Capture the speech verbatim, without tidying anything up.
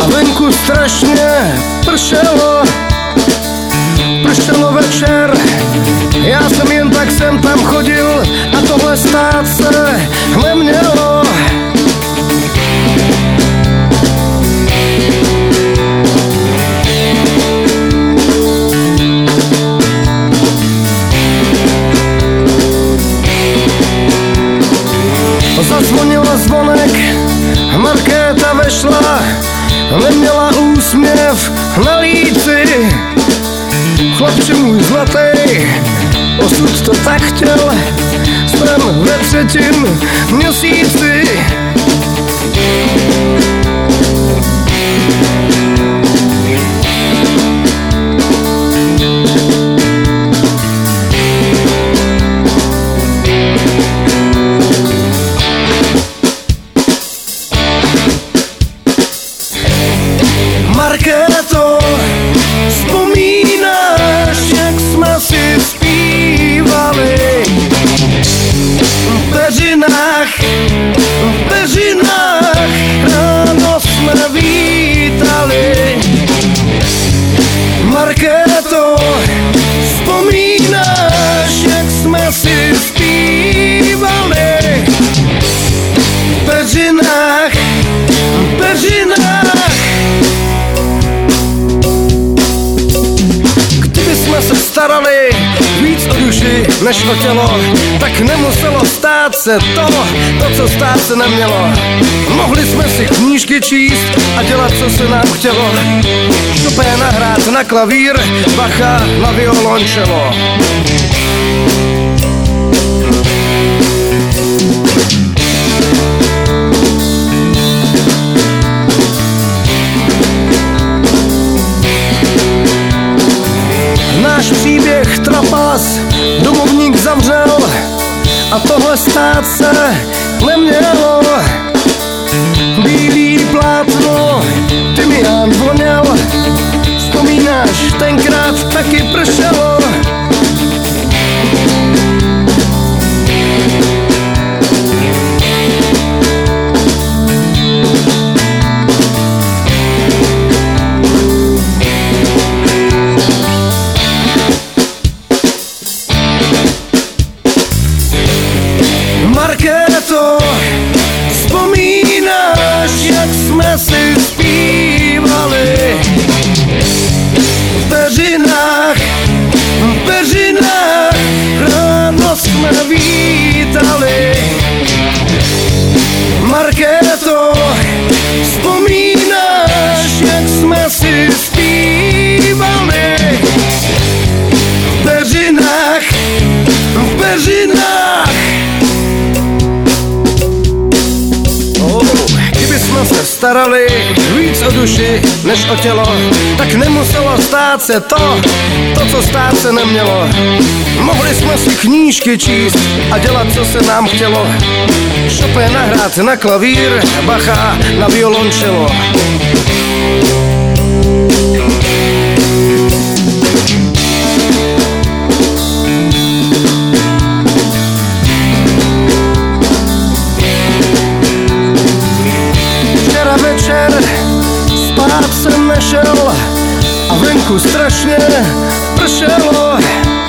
a venku strašně pršelo. Pršelo večer, já jsem jen tak sem tam chodil a tohle stát se nemělo. Zazvonil zvonek, Markéta vešla, neměla úsměv na líci. Chlapče můj zlatý, osud to tak chtěl, jsem ve třetím měsíci. Markéto, vzpomínáš, jak jsme si zpívali v peřinách, v peřinách ráno jsme vítali. Markéto, vzpomínáš, jak jsme si zpívali v peřinách, v peřinách. Jsme se starali víc o duši než o tělo, tak nemuselo stát se to, to co stát se nemělo. Mohli jsme si knížky číst a dělat, co se nám chtělo. Chopina hrát na klavír, Bacha na violončelo. Náš příběh trapas, domovník zavřel a tohle stát se nemělo. Bílý plátno, tymián voněl, vzpomínáš, tenkrát taky pršelo. Markéto, vzpomínáš, jak jsme si zpívali v peřinách, v peřinách ráno jsme vítali. Markéto, vzpomínáš, jak jsme si zpívali v peřinách, v peřinách. Kdybychom se starali víc o duši než o tělo, tak nemuselo stát se to, to co stát se nemělo. Mohli jsme si knížky číst a dělat, co se nám chtělo. Chopina hrát na klavír, Bacha na violončelo. Večer spát jsem nešel a venku strašně pršelo.